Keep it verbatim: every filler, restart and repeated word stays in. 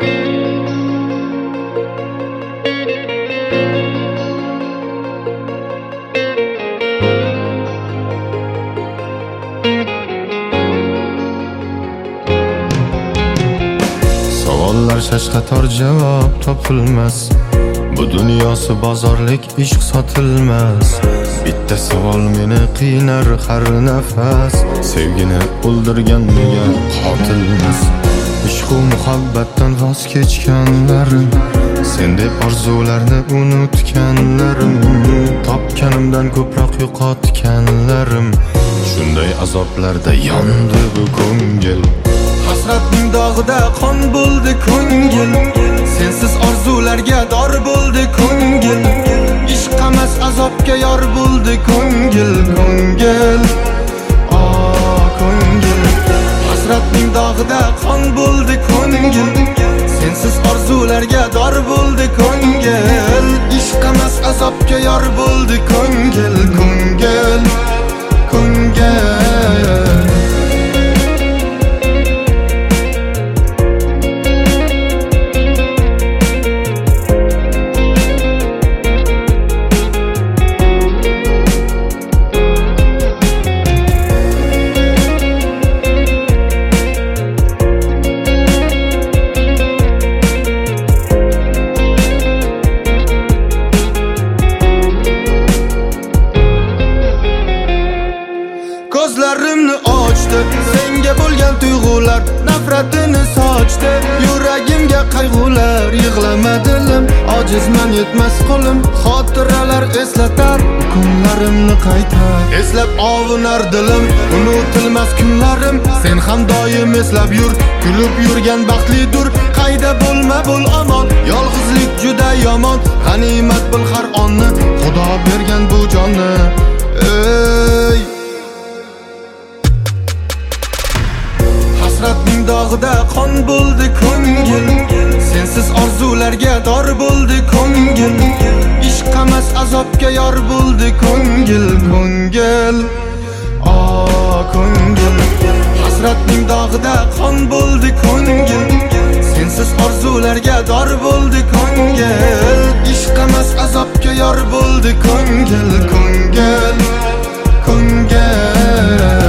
Savollar shashqator, javob topilmas. Bu dunyosi bozorlik, ishq sotilmas. Bitta savol meni qiynar har nafas. Sevgini o'ldirgan nega qotilmas? Ishq u muhabbatdan voz kechganlarim, sen deb orzularni unutganlarim, topganimdan ko'proq yo'qotganlarim. Shunday azoblarda yondi bu ko'ngil. Hasratning dog'ida qon bo'ldi ko'ngil. Sensiz orzularga dor bo'ldi ko'ngil. Ishq emas azobga yor bo'ldi ko'ngil, ko'ngil. Oh ko'ngil. Hasratning dog'ida qon bo'ldi ko'ngil. Sensiz orzularga dor bo'ldi ko'ngil. Ishq emas azobga yor bo'ldi ko'ngil, ko'ngil, ko'ngil. Ko'zlarimni ochdi, senga bo'lgan tuyg'ular nafratini sochdi. Yuragimga qayg'ular, yig'lama dilim, ojizman yetmas qo'lim. Xotiralar eslatar kunlarimni qaytar, eslab ovunar dilim. Unutilmas kunlarim, sen ham doim eslab yur. Kulib yurgan baxtlidir, qayda bo'lma bo'l omon. Yolg'izlik juda yomon, g'animat bil har onni. Xudo bergan bu jonni. Ey hasratning dog'ida qon bo'ldi ko'ngil. Sensiz orzularga dor bo'ldi ko'ngil. Ishq emas azobga yor bo'ldi ko'ngil, ko'ngil. Oh ko'ngil. Hasratning dog'ida qon bo'ldi ko'ngil. Sensiz orzularga dor bo'ldi ko'ngil. Ishq emas azobga yor bo'ldi ko'ngil, ko'ngil, ko'ngil.